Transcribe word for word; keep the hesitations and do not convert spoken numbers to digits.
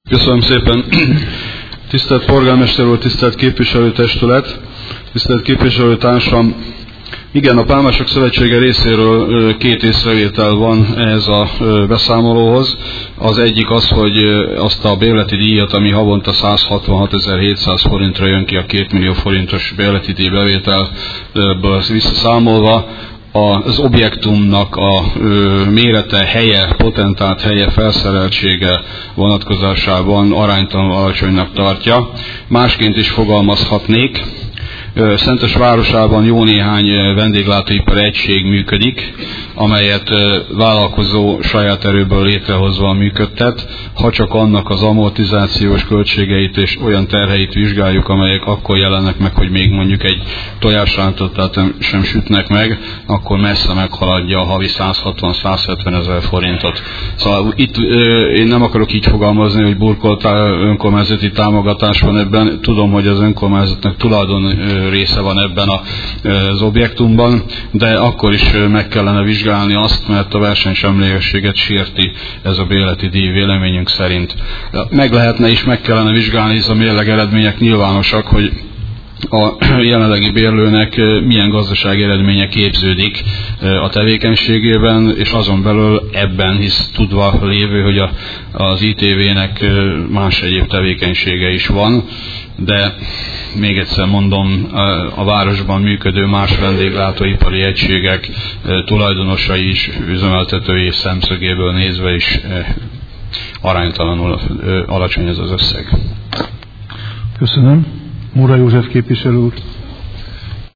Köszönöm szépen. Tisztelt polgármester úr, tisztelt képviselőtestület, tisztelt képviselőtársam. Igen, a Pálmások Szövetsége részéről két észrevétel van ehhez a beszámolóhoz. Az egyik az, hogy azt a bérleti díjat, ami havonta száz hatvanhatezer-hétszáz forintra jön ki a két millió forintos bérleti díj bevételből visszaszámolva, az objektumnak a mérete, helye, potentált helye, felszereltsége vonatkozásában aránytalanul alacsonynak tartja. Másként is fogalmazhatnék. Szentes városában jó néhány vendéglátóipari egység működik, amelyet vállalkozó saját erőből létrehozva működtet, ha csak annak az amortizációs költségeit és olyan terheit vizsgáljuk, amelyek akkor jelennek meg, hogy még mondjuk egy tojásrántottát sem sütnek meg, akkor messze meghaladja a havi száz hatvan-száz hetven ezer forintot. Szóval itt én nem akarok így fogalmazni, hogy burkolt önkormányzati támogatás van ebben. Tudom, hogy az önkormányzatnak tulajdon része van ebben az objektumban, de akkor is meg kellene vizsgálni azt, mert a versenysemlegességet sérti ez a bérleti díj véleményünk szerint. Meg lehetne és meg kellene vizsgálni, hisz a mérleg eredmények nyilvánosak, hogy a jelenlegi bérlőnek milyen gazdasági eredménye képződik a tevékenységében, és azon belül ebben, hisz tudva lévő, hogy a, az í té vé-nek más egyéb tevékenysége is van, de még egyszer mondom, a városban működő más vendéglátóipari egységek tulajdonosai is, üzemeltetői szemszögéből nézve is aránytalanul alacsony ez az összeg. Köszönöm. Múra József képviselő úr.